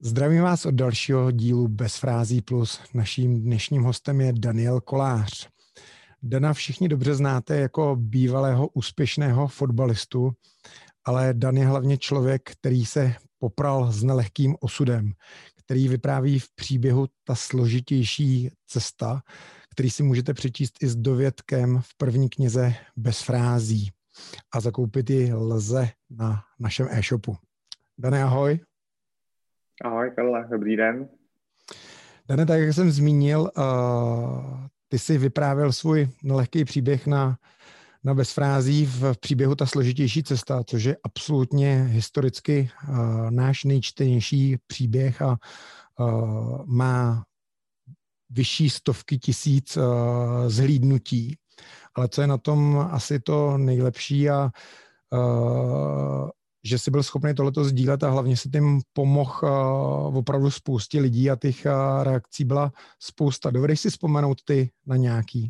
Zdravím vás od dalšího dílu Bez frází plus. Naším dnešním hostem je Daniel Kolář. Dana všichni dobře znáte jako bývalého úspěšného fotbalistu, ale Dan je hlavně člověk, který se popral s nelehkým osudem, který vypráví v příběhu Ta složitější cesta, který si můžete přečíst i s dovětkem v první knize Bez frází. A zakoupit ji lze na našem e-shopu. Dane, ahoj. Ahoj, Karle, dobrý den. Dane, tak jak jsem zmínil, ty jsi vyprávěl svůj nelehký příběh na Bez frází v příběhu Ta složitější cesta, což je absolutně historicky náš nejčtenější příběh a má vyšší stovky tisíc zhlídnutí. Ale co je na tom asi to nejlepší a že jsi byl schopný tohleto sdílet a hlavně si tím pomohl opravdu spoustě lidí a těch reakcí byla spousta. Dovedeš si vzpomenout ty na nějaký?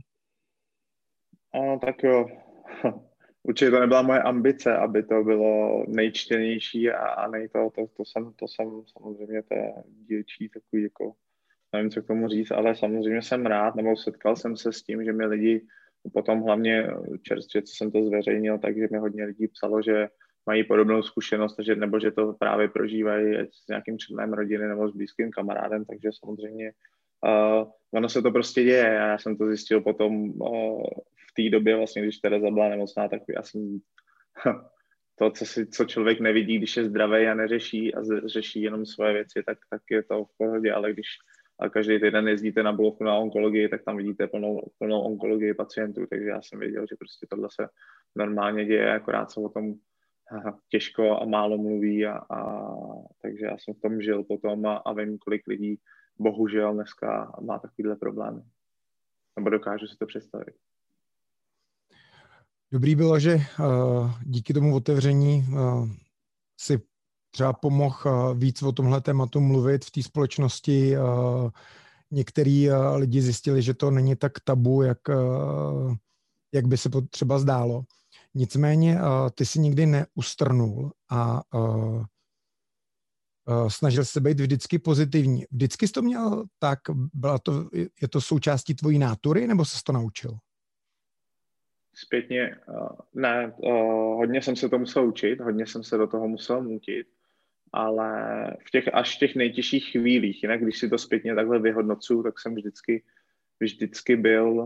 Tak jo. Určitě to nebyla moje ambice, aby to bylo nejčtenější a to jsem samozřejmě té dílčí takový jako, nevím, co k tomu říct, ale samozřejmě jsem rád, nebo setkal jsem se s tím, že mi lidi potom hlavně čerstvě, co jsem to zveřejnil, takže mi hodně lidí psalo, že mají podobnou zkušenost, nebo že to právě prožívají s nějakým členem rodiny nebo s blízkým kamarádem, takže samozřejmě ono se to prostě děje. Já jsem to zjistil potom v té době, vlastně, když Tereza byla nemocná, tak já jsem to, co člověk nevidí, když je zdravý a neřeší a řeší jenom svoje věci, tak je to v pohodě, ale když každý týden jezdíte na bloku na onkologii, tak tam vidíte plnou onkologii pacientů, takže já jsem věděl, že prostě tohle se normálně děje, akorát se o tom těžko a málo mluví takže já jsem v tom žil potom a vím, kolik lidí bohužel dneska má takovýhle problémy. Nebo dokážu si to představit. Dobrý bylo, že díky tomu otevření si třeba pomohl víc o tomhle tématu mluvit v té společnosti. Některý lidi zjistili, že to není tak tabu, jak by se třeba zdálo. Nicméně ty si nikdy neustrnul a snažil se být vždycky pozitivní. Vždycky jsi to měl tak? Je to součástí tvojí nátury, nebo jsi to naučil? Zpětně ne, hodně jsem se to musel učit, hodně jsem se do toho musel nutit, ale až v těch nejtěžších chvílích, jinak když si to zpětně takhle vyhodnocuju, tak jsem vždycky byl,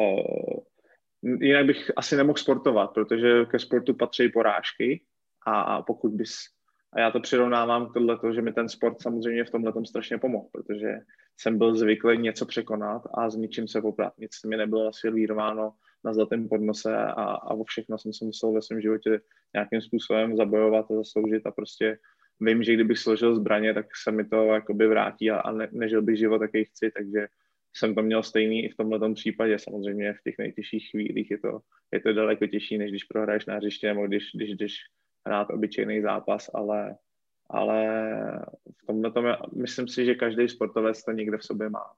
jinak bych asi nemohl sportovat, protože ke sportu patří porážky a pokud a já to přirovnávám k tohleto, že mi ten sport samozřejmě v tomhletom strašně pomohl, protože jsem byl zvyklý něco překonat a s ničím se poprat. Nic mi nebylo servírováno na zlatém podnose a o všechno jsem se musel ve svém životě nějakým způsobem zabojovat a zasloužit a prostě vím, že kdybych složil zbraně, tak se mi to jakoby vrátí a nežil bych život, jaký chci, takže jsem to měl stejný i v tomhletom případě. Samozřejmě v těch nejtěžších chvílích je to daleko těžší, než když prohraješ na hřiště nebo když jdeš hrát obyčejný zápas, ale v tomhletom myslím si, že každý sportovec to někde v sobě má.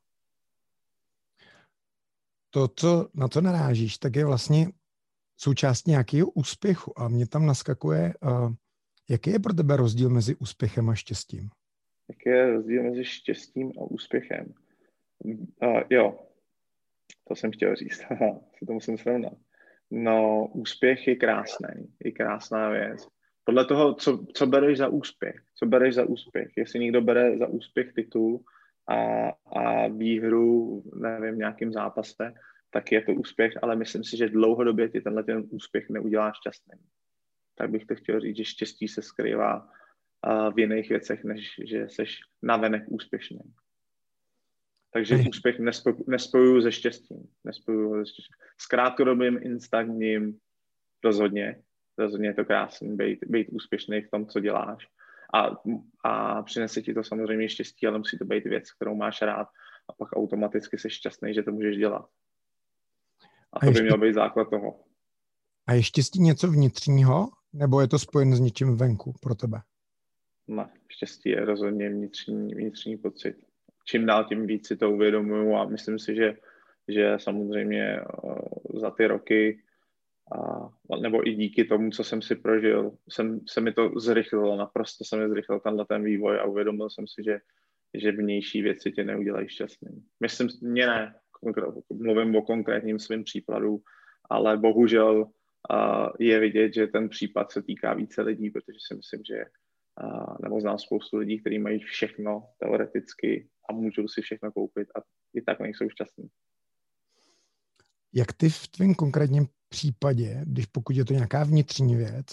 To, na co narážíš, tak je vlastně součást nějakého úspěchu a mě tam naskakuje, jaký je pro tebe rozdíl mezi úspěchem a štěstím? Jaký je rozdíl mezi štěstím a úspěchem? Jo, to jsem chtěl říct, si to musím srovnat. No, úspěch je krásný, je krásná věc. Podle toho, co bereš za úspěch. Co bereš za úspěch? Jestli někdo bere za úspěch titul a výhru, nevím, v nějakém zápase, tak je to úspěch, ale myslím si, že dlouhodobě ti ten úspěch neudělá šťastný. Tak bych to chtěl říct, že štěstí se skrývá v jiných věcech, než že seš navenek úspěšný. Takže úspěch nespojuju se štěstím. S krátkodobým, instantním rozhodně je to krásný, být úspěšný v tom, co děláš. A přinese ti to samozřejmě štěstí, ale musí to být věc, kterou máš rád a pak automaticky jsi šťastný, že to můžeš dělat. A to by měl být základ toho. A je štěstí něco vnitřního, nebo je to spojen s něčím venku pro tebe? Ne, štěstí je rozhodně vnitřní pocit. Čím dál, tím víc si to uvědomuju a myslím si, že samozřejmě za ty roky nebo i díky tomu, co jsem si prožil, se mi to zrychlilo, naprosto se mi zrychlil ten vývoj a uvědomil jsem si, že vnější věci tě neudělají šťastný. Myslím, mě ne, mluvím o konkrétním svým příkladu, ale bohužel je vidět, že ten případ se týká více lidí, protože si myslím, že nebo znám spoustu lidí, kteří mají všechno teoreticky a můžou si všechno koupit a i tak nejsou šťastní. Jak ty v tvém konkrétním případě, když pokud je to nějaká vnitřní věc,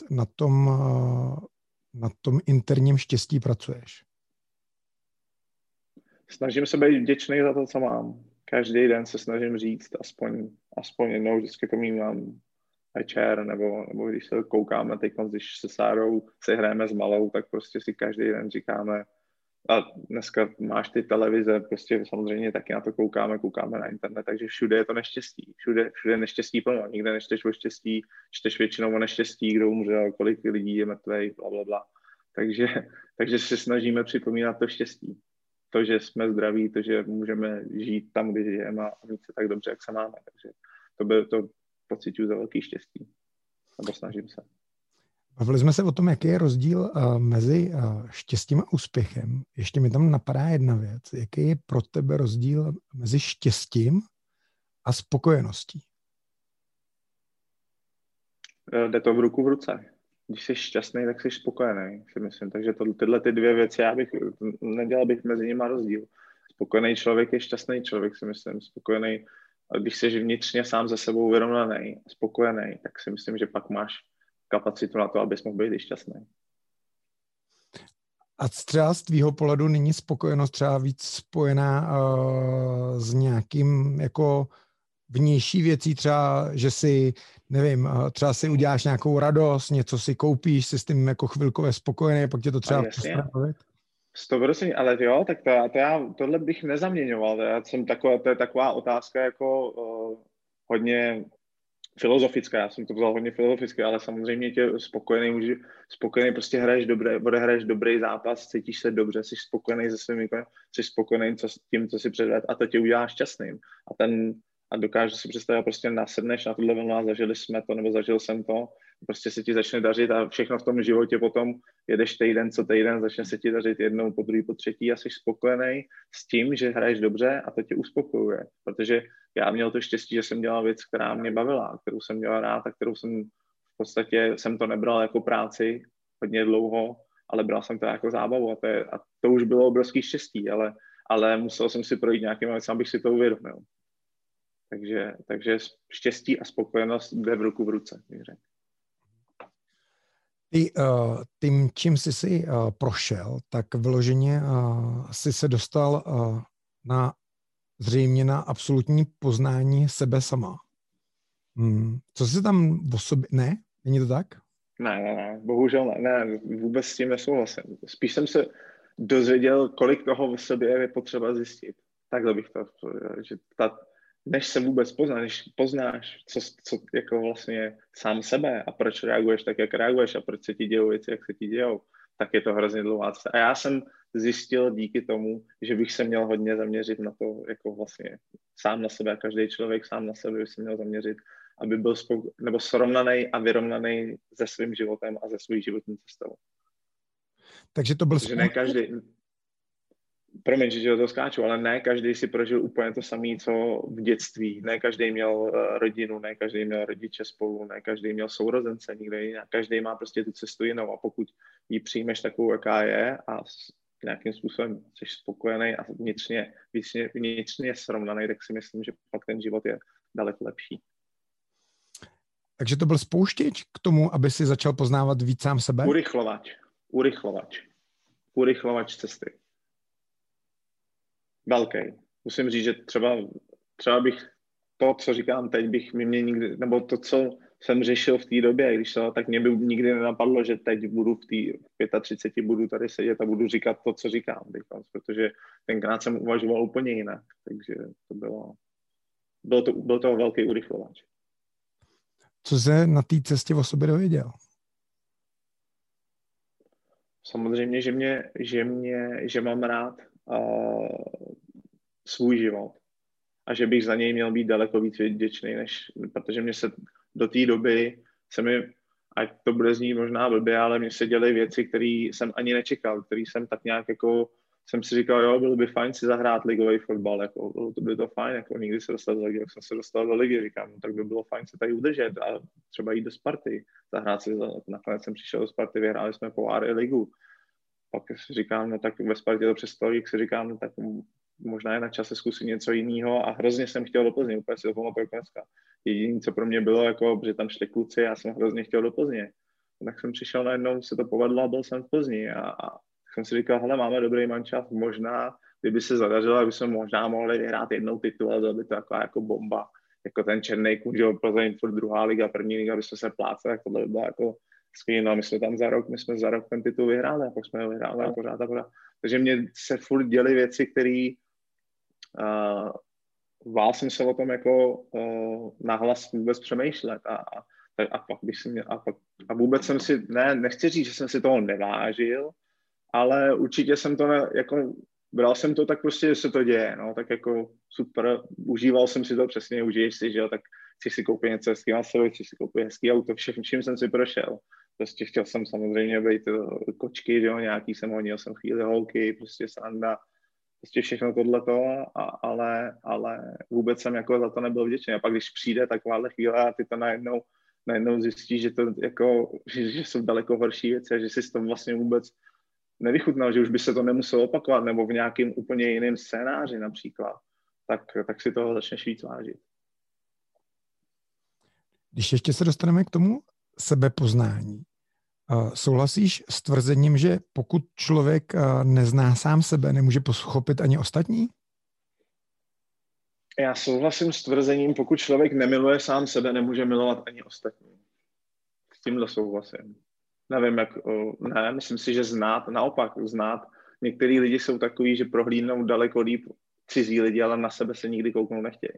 na tom interním štěstí pracuješ? Snažím se být vděčný za to, co mám. Každý den se snažím říct aspoň jednou, vždycky to mívám večer, nebo když se koukáme teď, když se Sárou si hrajeme s malou, tak prostě si každý den říkáme, a dneska máš ty televize, prostě samozřejmě taky na to koukáme na internet, takže všude je to neštěstí. Všude je neštěstí plno. Nikde nečteš o štěstí, čteš většinou o neštěstí, kdo umřel, kolik lidí je mrtvej, blablabla. Takže se snažíme připomínat to štěstí. To, že jsme zdraví, to, že můžeme žít tam, kde žijeme a mít se tak dobře, jak se máme. Takže to pociťuji za velký štěstí. Nebo snažím se. Bavili jsme se o tom, jaký je rozdíl mezi štěstím a úspěchem. Ještě mi tam napadá jedna věc. Jaký je pro tebe rozdíl mezi štěstím a spokojeností? Jde to v ruku v ruce. Když jsi šťastný, tak jsi spokojený, si myslím. Takže tyhle ty dvě věci, nedělal bych mezi nimi rozdíl. Spokojený člověk je šťastný člověk, si myslím. Spokojený, když jsi vnitřně sám ze sebou vyrovnaný, spokojený, tak si myslím, že pak máš kapacitu na to, abys mohl být i šťastný. A třeba z tvýho pohledu není spokojenost třeba víc spojená s nějakým jako vnější věcí, třeba, že si, nevím, třeba si uděláš nějakou radost, něco si koupíš, jsi s tím jako chvilkově spokojený, pak tě to třeba přestane bavit? 100%, ale jo, tak tohle bych nezaměňoval. To je taková otázka jako hodně filozofická, já jsem to vzal hodně filozoficky, ale samozřejmě tě spokojený prostě odehraješ dobrý zápas, cítíš se dobře, jsi spokojený se svým výkonem, jsi spokojený s tím, co si předvedl a to tě udělá šťastným. A dokážu si představit, prostě nasedneš na tuhle vlnu a zažili jsme to, nebo zažil jsem to, prostě se ti začne dařit a všechno v tom životě potom jedeš týden co týden, začne se ti dařit jednou, po druhý, po třetí a jsi spokojený s tím, že hraješ dobře a to tě uspokojuje, protože já měl to štěstí, že jsem dělal věc, která mě bavila, kterou jsem dělal rád a kterou jsem v podstatě jsem to nebral jako práci hodně dlouho, ale bral jsem to jako zábavu a to už bylo obrovský štěstí, ale musel jsem si projít nějakým věcem, abych si to uvědomil. Takže štěstí a spokojenost jde v ruku v ruce, bych řekl. Tím, čím jsi prošel, tak vyloženě jsi se dostal zřejmě na absolutní poznání sebe sama. Co jsi tam o sobě... Ne? Není to tak? Ne, bohužel ne, vůbec s tím nesouhlasím. Spíš jsem se dozvěděl, kolik toho v sobě je potřeba zjistit. Takhle bych to, že než se vůbec poznáš, co jako vlastně sám sebe a proč reaguješ tak, jak reaguješ a proč se ti dějou věci, jak se ti dějou, tak je to hrozně dlouhá cesta. A já jsem zjistil díky tomu, že bych se měl hodně zaměřit na to, jako vlastně sám na sebe, každý člověk sám na sebe by se měl zaměřit, aby byl nebo srovnaný a vyrovnaný se svým životem a se svou životní cestou. Takže to byl ne každý... Promiň, že to skáču, ale ne každý si prožil úplně to samé, co v dětství. Ne každý měl rodinu, ne každý měl rodiče spolu, ne každý měl sourozence, nikde jinak. Každý má prostě tu cestu jinou a pokud ji přijmeš takovou, jaká je a nějakým způsobem jsi spokojený a vnitřně srovnaný, tak si myslím, že pak ten život je daleko lepší. Takže to byl spouštěč k tomu, aby si začal poznávat víc sám sebe? Urychlovač cesty. Velký. Musím říct, že třeba bych to, co říkám teď, bych mě nikdy, nebo to, co jsem řešil v té době, tak mě by nikdy nenapadlo, že teď budu v 35 budu tady sedět a budu říkat to, co říkám, protože tenkrát jsem uvažoval úplně jinak, takže to byl to velký urychlovač. Co se na té cestě o sobě dověděl? Samozřejmě, že mám rád svůj život a že bych za něj měl být daleko víc vděčný, protože do té doby se mi, ať to bude znít možná blbě, ale mně se děly věci, které jsem ani nečekal, které jsem tak nějak jako, jsem si říkal, jo, bylo by fajn si zahrát ligový fotbal, jako, bylo to by to fajn, jako nikdy se dostat do ligy, jak jsem se dostal do ligy, říkám, no, tak by bylo fajn se tady udržet a třeba jít do Sparty, zahrát si, nakonec jsem přišel do Sparty, vyhráli jsme pohár i ligu. Pak si říkám, no tak ve Spartě to přestojí, jak si říkám, no tak možná je na čase zkusit něco jiného a hrozně jsem chtěl do Plzně, úplně si to pamatuju dneska. Jediné, co pro mě bylo, jako, že tam šli kluci, já jsem hrozně chtěl do Plzně. Tak jsem přišel najednou, se to povedlo a byl jsem v Plzni a jsem si říkal, hele, máme dobrý mančaft, možná, kdyby se zadařilo, aby jsme možná mohli vyhrát jednou titul a to by to jako bomba. Jako ten černý kůň, že Plzeň, furt druhá liga, první liga, aby jsme se pláceli, tak tohle by bylo jako skvělé. No, my jsme za rok ten titul vyhráli a pak jsme ho vyhráli pořád a pořád. Takže mě se furt děly věci, které vál jsem se o tom jako nahlas vůbec přemýšlet a pak bych si měl, a vůbec jsem si, nechci říct, že jsem si toho nevážil, ale určitě jsem to jako bral jsem to tak prostě, že se to děje, no, tak jako super, užíval jsem si to přesně, užiješ si, že jo, tak chci si koupit něco hezkého na sebe, chci si koupit hezký auto, vším jsem si prošel. Prostě chtěl jsem samozřejmě být kočky, že jo, nějaký jsem honil, jsem chvíli holky, prostě sranda, prostě všechno tohleto, ale vůbec jsem jako za to nebyl vděčný. A pak když přijde takováhle chvíle a ty to najednou zjistíš, že to jako, že jsou daleko horší věci a že jsi to vlastně vůbec nevychutnal, že už by se to nemuselo opakovat, nebo v nějakým úplně jiném scénáři například, tak si toho začneš víc vážit. Když ještě se dostaneme k tomu sebepoznání, souhlasíš s tvrzením, že pokud člověk nezná sám sebe, nemůže pochopit ani ostatní? Já souhlasím s tvrzením, pokud člověk nemiluje sám sebe, nemůže milovat ani ostatní. S tímhle souhlasím. Nevím, myslím si, že znát. Některý lidi jsou takový, že prohlídnou daleko líp cizí lidi, ale na sebe se nikdy kouknout nechtějí.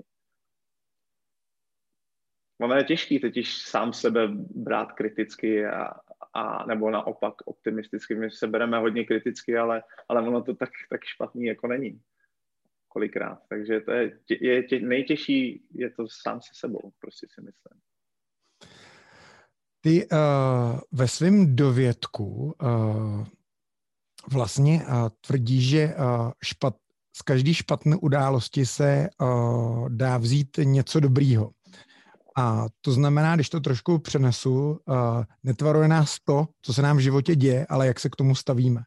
Ono je těžký totiž sám sebe brát kriticky a nebo naopak optimisticky. My se bereme hodně kriticky, ale ono to tak špatný jako není. Kolikrát. Takže to je nejtěžší, je to sám se sebou, prostě si myslím. Ty ve svém dovědku vlastně tvrdíš, že z každé špatné události se dá vzít něco dobrýho. A to znamená, když to trošku přenesu, netvaruje nás to, co se nám v životě děje, ale jak se k tomu stavíme.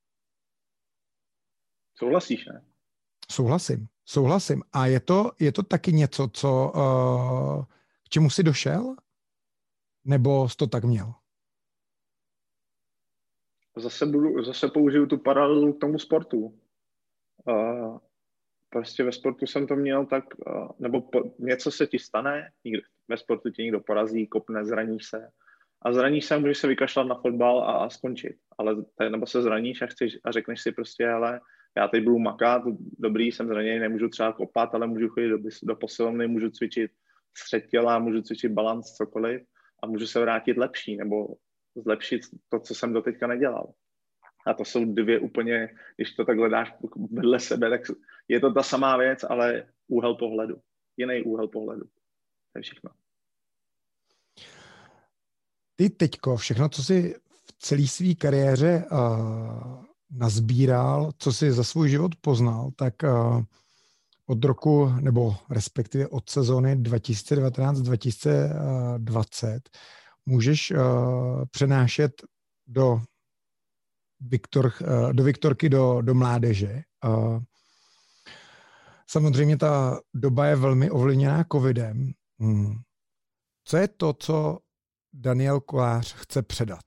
Souhlasíš, ne? Souhlasím. A je to taky něco, k čemu jsi došel? Nebo jsi to tak měl? Zase použiju tu paralelu k tomu sportu. Prostě ve sportu jsem to měl tak, nebo něco se ti stane, ve sportu tě někdo porazí, kopne, zraníš se. A zraníš se, můžeš se vykašlat na fotbal a skončit. Ale nebo se zraníš a řekneš si prostě, ale já teď budu makat, dobrý, jsem zraněný, nemůžu třeba kopat, ale můžu chodit do posilovny, můžu cvičit střed těla, můžu cvičit balanc, cokoliv a můžu se vrátit lepší nebo zlepšit to, co jsem doteďka nedělal. A to jsou dvě úplně, když to takhle dáš vedle sebe, tak je to ta samá věc, ale úhel pohledu. Jiný úhel pohledu. To je všechno. Ty teďko, všechno, co jsi v celé své kariéře nazbíral, co jsi za svůj život poznal, tak od roku, nebo respektive od sezóny 2019-2020 můžeš přenášet do Viktorky, do mládeže. Samozřejmě ta doba je velmi ovlivněná covidem. Co je to, co Daniel Kolář chce předat?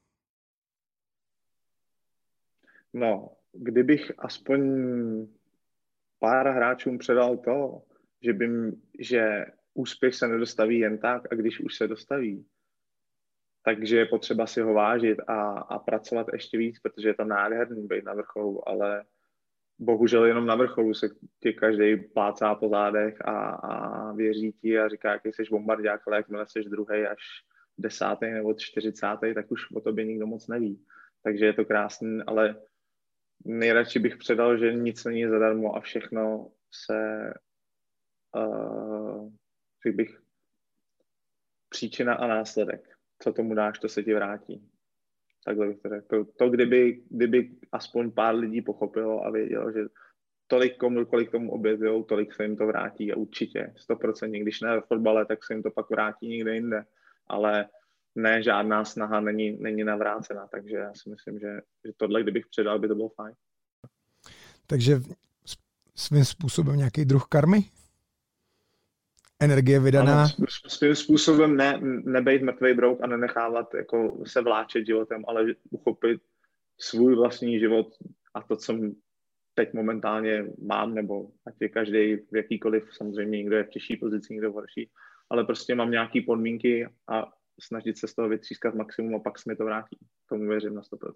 No, kdybych aspoň pár hráčům předal to, že úspěch se nedostaví jen tak a když už se dostaví, takže je potřeba si ho vážit a pracovat ještě víc, protože je to nádherný být na vrcholu, ale bohužel jenom na vrcholu se ti každý plácá po zádech a věří ti a říká, jaký jsi bombardák, ale jakmile jsi druhej až 10. nebo 40., tak už o tobě nikdo moc neví. Takže je to krásný, ale nejradši bych předal, že nic není zadarmo a všechno se, příčina a následek. Co tomu dáš, to se ti vrátí. Takhle bych to řekl. Kdyby aspoň pár lidí pochopilo a vědělo, že kolik tomu objevujou, tolik se jim to vrátí a určitě 100%, když ne ve fotbale, tak se jim to pak vrátí někde jinde, ale ne, žádná snaha není navrácena, takže já si myslím, že tohle, kdybych předal, by to bylo fajn. Takže svým způsobem nějaký druh karmy? Energie vydaná? Ano, svým způsobem nebejt mrtvej brouk a nenechávat jako se vláčet životem, ale uchopit svůj vlastní život a to, co teď momentálně mám, nebo ať je každý v jakýkoliv, samozřejmě někdo je v těžší pozici, někdo horší, ale prostě mám nějaké podmínky a snažit se z toho vytřískat maximum a pak se mi to vrátí. Tomu věřím na 100%.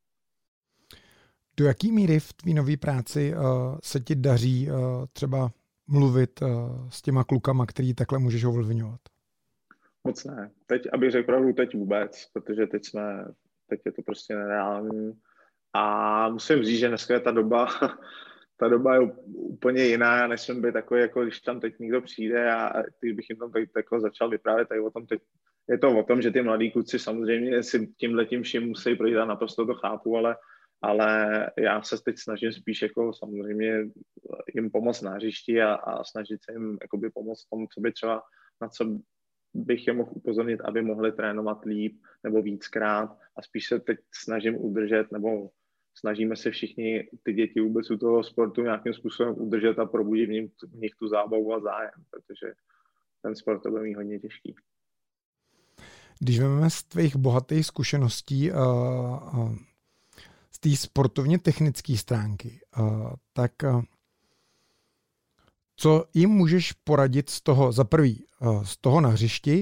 Do jaký míry v tvý nový práci se ti daří třeba mluvit s těma klukama, který takhle můžeš ovlivňovat? Moc ne. Teď, abych řekl pravdu, teď vůbec, protože teď je to prostě nereální. A musím říct, že dneska je ta doba je úplně jiná. Já nesmím být takový, jako když tam teď někdo přijde a když bych jim tam teď jako začal vyprávět tady o tom, teď je to o tom, že ty mladí kluci samozřejmě si tímhletím vším musí projít a naprosto to chápu, ale já se teď snažím spíš jako samozřejmě jim pomoct na hřišti a snažit se jim jakoby pomoct tomu, co by třeba, na co bych je mohl upozornit, aby mohli trénovat líp nebo víckrát a spíš se teď snažím udržet, nebo snažíme se všichni ty děti vůbec u toho sportu nějakým způsobem udržet a probudit v nich tu zábavu a zájem, protože ten sport to bude mít hodně těžký. Když vezmeme z tvých bohatých zkušeností z té sportovně technické stránky, tak co jim můžeš poradit z toho, za prvý, z toho na hřišti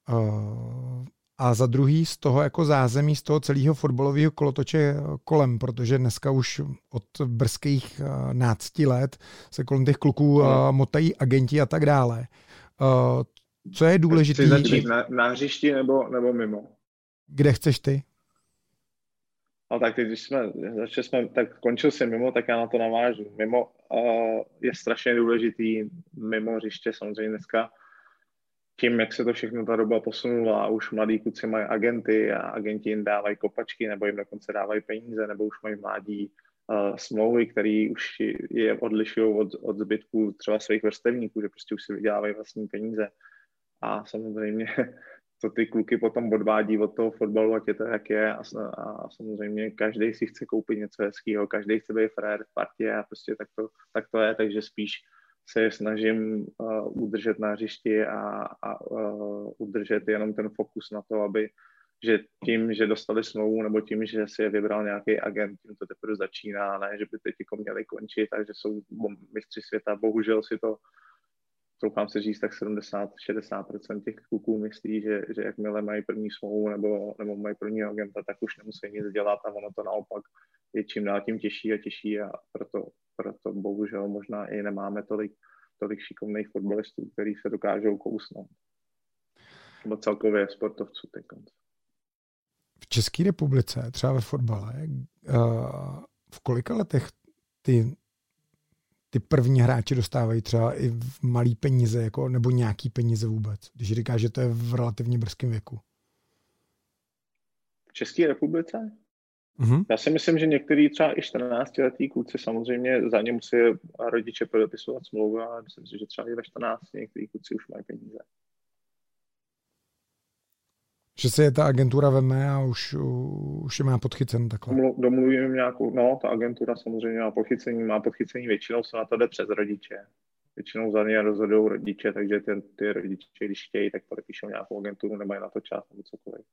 a za druhý z toho jako zázemí, z toho celého fotbalového kolotoče kolem, protože dneska už od brzkých 11 let se kolem těch kluků motají agenti a tak dále. Co je důležité? Na hřišti nebo mimo? Kde chceš ty? Ale tak teď, když tak končil jsem mimo, tak já na to navážu. Mimo je strašně důležitý, mimo hřiště samozřejmě dneska, tím, jak se to všechno ta doba posunula, už mladí kluci mají agenty a agenti jim dávají kopačky, nebo jim dokonce dávají peníze, nebo už mají mládí smlouvy, které už je odlišují od zbytku třeba svých vrstevníků, že prostě už si vydělávají vlastní peníze. A samozřejmě to ty kluky potom odvádí od toho fotbalu, ať je to jak je a samozřejmě každý si chce koupit něco hezkého, každý chce být frér v partě a prostě tak to je, takže spíš se snažím udržet na hřišti a udržet jenom ten fokus na to, aby že tím, že dostali smlouvu nebo tím, že si je vybral nějaký agent, tím to teprve začíná, ne, že by teď jako měli končit, takže jsou mistři světa, bohužel si to troufám se říct, tak 70-60% těch kluků myslí, že jakmile mají první smlouvu nebo mají prvního agenta, tak už nemusí nic dělat a ono to naopak je čím dál tím těžší a těžší a proto bohužel možná i nemáme tolik šikovných fotbalistů, kteří se dokážou kousnout. Nebo celkově sportovců teď. V České republice, třeba ve fotbale, v kolika letech ty první hráči dostávají třeba i v malý peníze, jako, nebo nějaký peníze vůbec, když říkáš, že to je v relativně brzkém věku? V České republice? Mm-hmm. Já si myslím, že některý třeba i 14letí kluci samozřejmě za ně musí rodiče podepisovat smlouvu, ale myslím si, že třeba i ve 14 některý kluci už mají peníze. Že se je ta agentura veme a už je má podchycen takhle. Domluvím nějakou, ta agentura samozřejmě má podchycení, většinou se na to jde přes rodiče. Většinou za ně rozhodují rodiče, takže ty rodiče, když chtějí, tak podepíšou nějakou agenturu, nemají na to čas nebo cokoliv.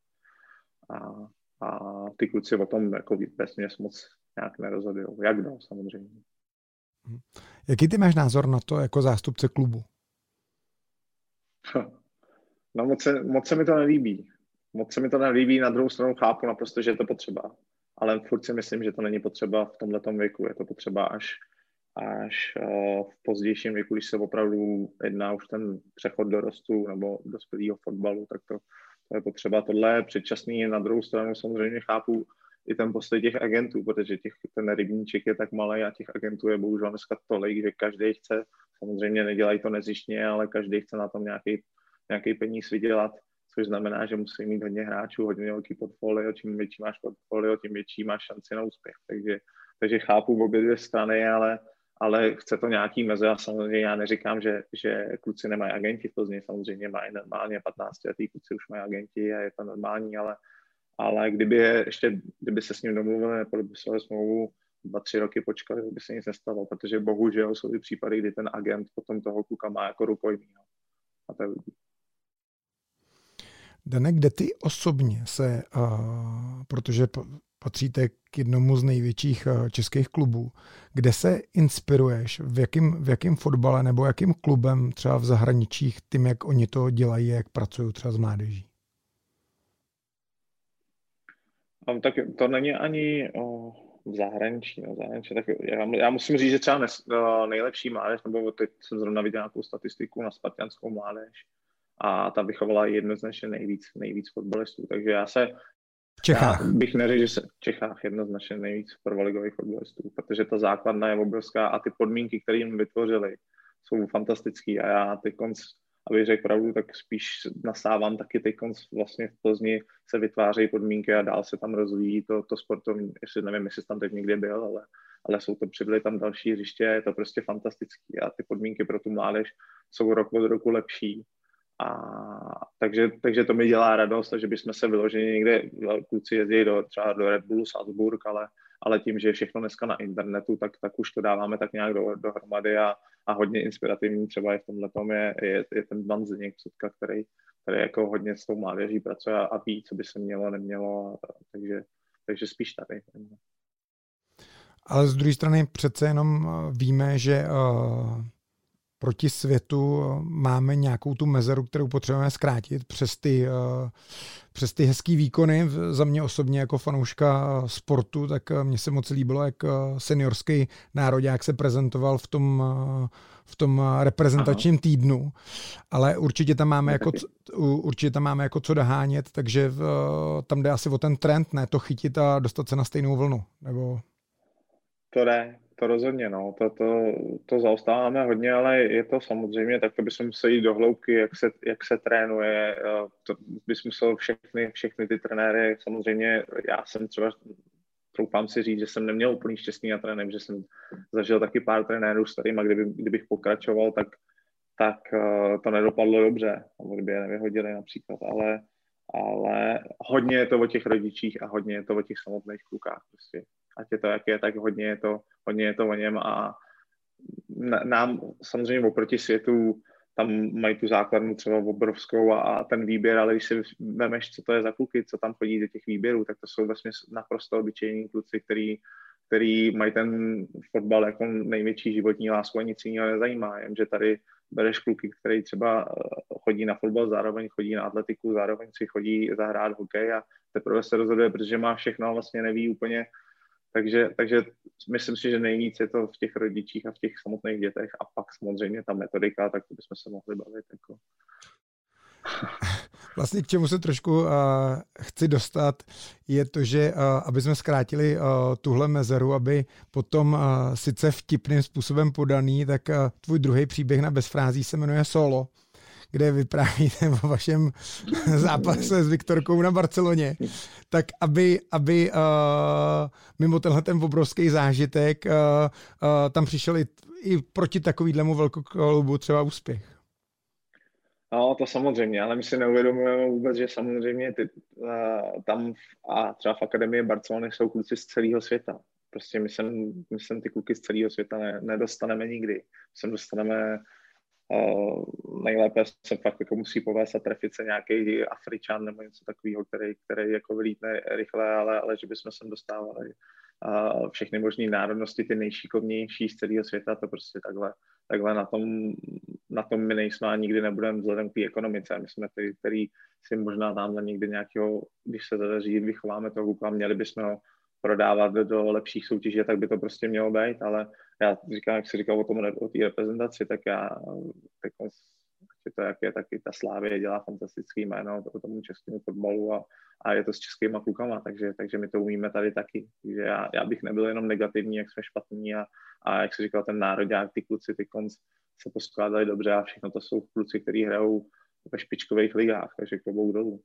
A ty kluci o tom jako vesměs moc nějak nerozhodují. Jak kdo, samozřejmě. Jaký ty máš názor na to jako zástupce klubu? No moc se mi to nelíbí. Moc se mi to nelíbí, na druhou stranu chápu naprosto, že je to potřeba. Ale furt si myslím, že to není potřeba v tomhletom věku. Je to potřeba až v pozdějším věku, když se opravdu jedná už ten přechod do rostu nebo dospělého fotbalu, tak to je potřeba. Tohle je předčasný. Na druhou stranu samozřejmě chápu i ten postoj těch agentů, protože ten rybníček je tak malý a těch agentů je bohužel dneska tolik, že každý chce, samozřejmě nedělají to nezištně, ale každý chce na tom nějaký peníz vydělat. což znamená, že musí mít hodně hráčů, hodně velký portfolio, čím větší máš portfolio, tím větší máš šanci na úspěch. Takže chápu obě dvě strany, ale chce to nějaký meze a samozřejmě já neříkám, že kluci nemají agenti v Plzni, samozřejmě mají normálně 15letý kluci už mají agenti a je to normální, ale kdyby se s ním domluvili, nepodepisovali smlouvu, 2-3 roky počkali, by se nic nestalo, protože bohužel jsou i případy, kdy ten agent potom toho kluka má jako rukojmí. A to je Dane, kde ty osobně se, protože patříte k jednomu z největších českých klubů, kde se inspiruješ, v jakém fotbale nebo jakým klubem třeba v zahraničích, tím, jak oni to dělají, jak pracují třeba s mládeží? Tak to není ani v zahraničí. Tak já musím říct, že třeba nejlepší mládež, nebo teď jsem zrovna viděl nějakou statistiku na spartianskou mládež a ta vychovala jednoznačně nejvíc fotbalistů. Takže v Čechách. Já bych neřekl, že se v Čechách jednoznačně nejvíc prvoligových fotbalistů, protože ta základna je obrovská a ty podmínky, které jim vytvořili, jsou fantastický a já teď abych řekl pravdu, tak spíš nasávám taky teď vlastně v Plzni se vytvářejí podmínky a dál se tam rozvíjí to sportovní, nevím, jestli tam teď někdy byl, ale jsou to přibyly tam další hřiště, je to prostě fantastický a ty podmínky pro tu mládež jsou rok od roku lepší. Takže to mi dělá radost, že bychom se vyložili někde, kluci jezdí třeba do Red Bullu Salzburg, ale tím, že je všechno dneska na internetu, tak už to dáváme tak nějak dohromady a hodně inspirativní třeba je v tomhletom je ten Dan Zdeněk Sotka, který jako hodně s tou mládeží pracuje a ví, co by se mělo, nemělo, takže spíš tady. Ale z druhé strany přece jenom víme, že proti světu máme nějakou tu mezeru, kterou potřebujeme zkrátit přes ty hezký výkony. Za mě osobně jako fanouška sportu, tak mně se moc líbilo, jak seniorský nároďák se prezentoval v tom reprezentačním týdnu, ale určitě tam máme jako co dohánět, takže tam jde asi o ten trend, ne to chytit a dostat se na stejnou vlnu, nebo... To rozhodně, no. To zaostáváme hodně, ale je to samozřejmě, tak to bychom museli jít do hloubky, jak se trénuje, to bys musel všechny ty trenéry, samozřejmě já jsem třeba, troufám si říct, že jsem neměl úplný štěstí na trénink, že jsem zažil taky pár trenérů s kterýma, kdybych pokračoval, tak to nedopadlo dobře, nebo kdyby je nevyhodili například, ale hodně je to o těch rodičích a hodně je to o těch samotných klukách prostě. Ať je to, jak je, tak hodně je to o něm a nám samozřejmě oproti světu tam mají tu základnu třeba obrovskou a ten výběr, ale když si vemeš, co to je za kluky, co tam chodí do těch výběrů, tak to jsou vlastně naprosto obyčejní kluci, který mají ten fotbal jako největší životní lásku a nic jiného nezajímá, jenže tady bereš kluky, který třeba chodí na fotbal, zároveň chodí na atletiku, zároveň si chodí zahrát hokej a teprve se rozhoduje, protože má všechno a vlastně neví úplně. Takže myslím si, že nejvíc je to v těch rodičích a v těch samotných dětech a pak samozřejmě ta metodika, tak to bychom se mohli bavit. Jako. Vlastně k čemu se trošku chci dostat, je to, že aby jsme zkrátili tuhle mezeru, aby potom sice vtipným způsobem podaný, tak tvůj druhý příběh na Bezfrází se jmenuje Solo, kde vyprávíte o vašem zápase s Viktorkou na Barceloně, tak aby mimo tenhle ten obrovský zážitek tam přišel i proti takovýhlemu velkoklubu třeba úspěch. No, to samozřejmě, ale my si neuvědomujeme vůbec, že samozřejmě tam a třeba v Akademii Barcelony jsou kluci z celého světa. Prostě my sem ty kluky z celého světa nedostaneme nikdy. Sem dostaneme nejlépe se fakt jako musí povést a trefit se nějaký Afričan nebo něco takového, který jako vylítne rychle, ale že bychom sem dostávali všechny možné národnosti, ty nejšikovnější z celého světa, to prostě takhle na tom my nejsme a nikdy nebudeme vzhledem k té ekonomice. My jsme ty, který si možná tamhle někdy nějakého, když se zadaří, vychováme toho kluka, měli bychom ho prodávat do lepších soutěží, tak by to prostě mělo být, ale já říkám, jak jsi říkal o té reprezentaci, tak já to, jak je, taky ta Slávie dělá fantastický jméno o tomu českému fotbalu a je to s českýma klukama, takže my to umíme tady taky. Takže já bych nebyl jenom negativní, jak jsme špatní a jak jsi říkal, ten nároďák, ty kluci, ty konc se poskládali dobře a všechno to jsou kluci, kteří hrajou ve špičkových ligách, takže klobouk dolů.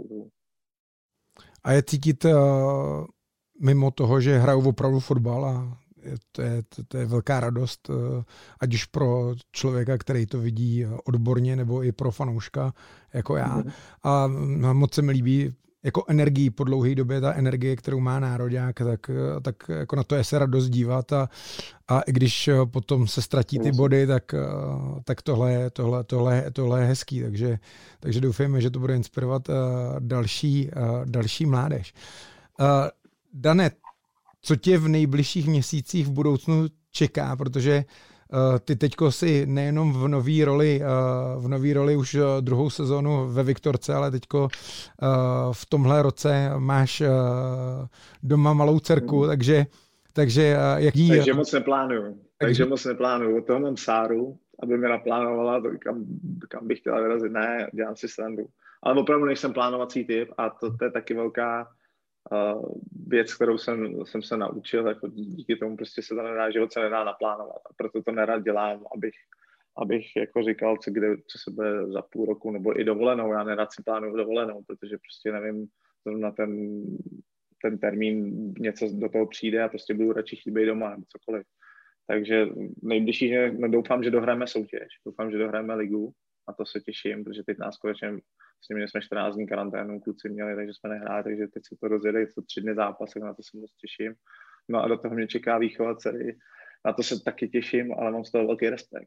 A je cítit mimo toho, že hrajou opravdu fotbal a to je velká radost, ať už pro člověka, který to vidí odborně, nebo i pro fanouška, jako já. A moc se mi líbí jako energii po dlouhé době, ta energie, kterou má nároďák, tak jako na to je se radost dívat a i když potom se ztratí ty body, tak tohle je hezký, takže doufejme, že to bude inspirovat další mládež. Dane, co tě v nejbližších měsících v budoucnu čeká, protože ty teďko si nejenom v nový roli už druhou sezónu ve Viktorce, ale teďko v tomhle roce máš doma malou dcerku, takže jaký... Takže moc neplánuju. Od toho mám Sáru, aby mi naplánovala, kam bych chtěla vyrazit. Ne, dělám si srandu. Ale opravdu nejsem plánovací typ a to je taky velká věc, kterou jsem se naučil, jako díky tomu prostě se to nedá, život se nedá naplánovat a proto to nerad dělám, abych jako říkal, co se bude za půl roku, nebo i dovolenou, já nerad si plánuju dovolenou, protože prostě nevím, na ten termín něco do toho přijde a prostě budu radši chtít být doma nebo cokoliv. Takže nejbližší, doufám, že dohrajeme soutěž, doufám, že dohrajeme ligu a to se těším, protože teď nás konečně měli jsme 14 dní karanténu, kluci měli, takže jsme nehráli, takže teď se to rozjede, je to 3 dny zápas, tak na to se moc těším. No a do toho mě čeká výchova dcery, na to se taky těším, ale mám z toho velký respekt.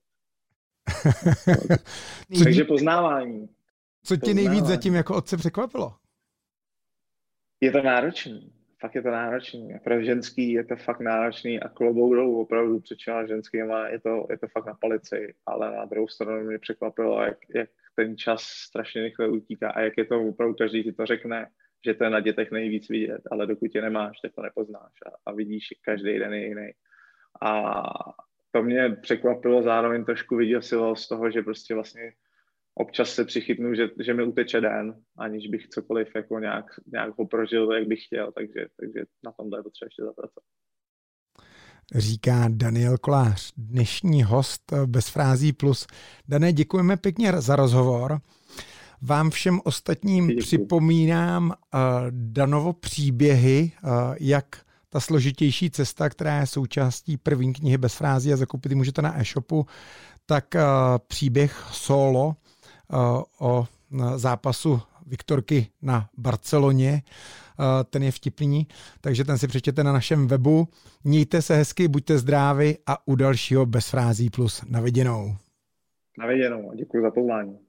Takže poznávání. Co tě nejvíc zatím jako otce překvapilo? Je to náročný, fakt je to náročný. Pro ženský je to fakt náročný a klobouk dolů opravdu přečela ženskýma, je to fakt na palici, ale na druhou stranu mě překvapilo, jak ten čas strašně rychle utíká a jak je to opravdu každý ti to řekne, že to je na dětech nejvíc vidět, ale dokud je nemáš, tak to nepoznáš a vidíš, každý den je jiný. A to mě překvapilo, zároveň trošku vyděsilo z toho, že prostě vlastně občas se přichytnu, že mi uteče den, aniž bych cokoliv jako nějak ho prožil, jak bych chtěl, takže na tomhle je potřeba ještě zapracovat. Říká Daniel Kolář, dnešní host Bez frází plus. Dané, děkujeme pěkně za rozhovor. Vám všem ostatním připomínám Danovo příběhy, jak ta složitější cesta, která je součástí první knihy Bez frází a zakoupit ji můžete na e-shopu, tak příběh solo o zápasu Viktorky na Barceloně, ten je vtipný, takže ten si přečtěte na našem webu. Mějte se hezky, buďte zdraví a u dalšího Bez frází plus. Na viděnou. Na viděnou a děkuji za pozvání.